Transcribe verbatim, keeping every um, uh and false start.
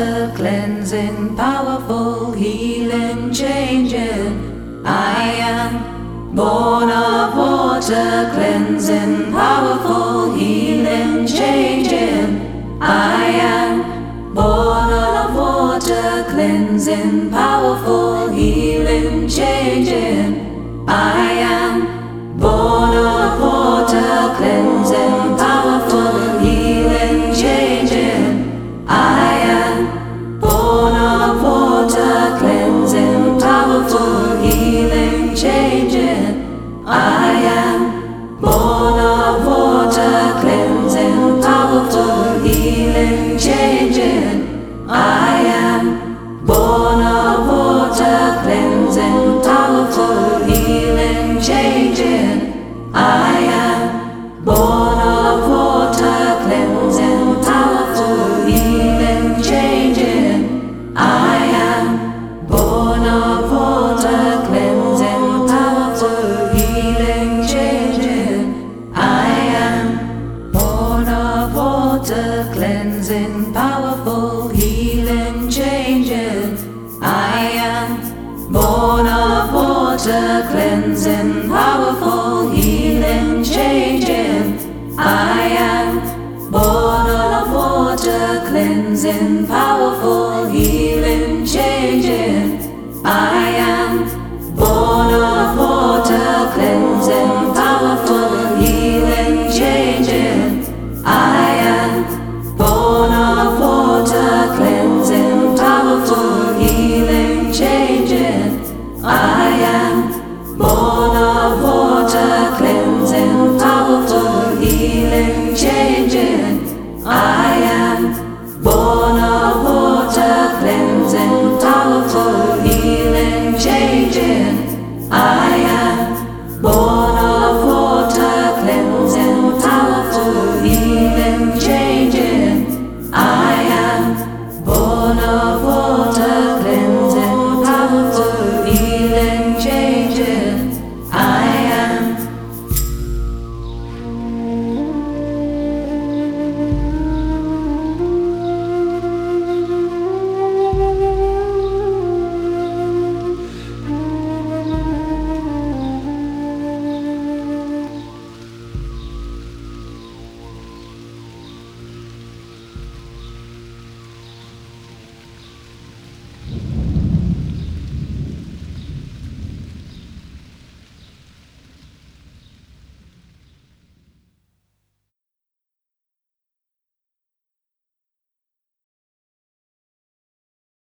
water, cleansing, powerful, healing, changing. I am born of water, cleansing, powerful, healing, changing. I am born of water, cleansing, powerful, healing, changing. I am born of water, cleansing, powerful, healing, changing. I am born of water, cleansing, powerful, healing, changing. I am born of water, cleansing, powerful, healing, changing. I am born of water, cleansing, powerful, healing, changing. I am born of water, cleansing, powerful, healing, changing. I am born of water, cleansing, powerful, healing, changing. I am born of water, cleansing, powerful, healing, changing. I am born of water, cleansing, powerful, healing, changing. I am born of water, cleansing, powerful, healing.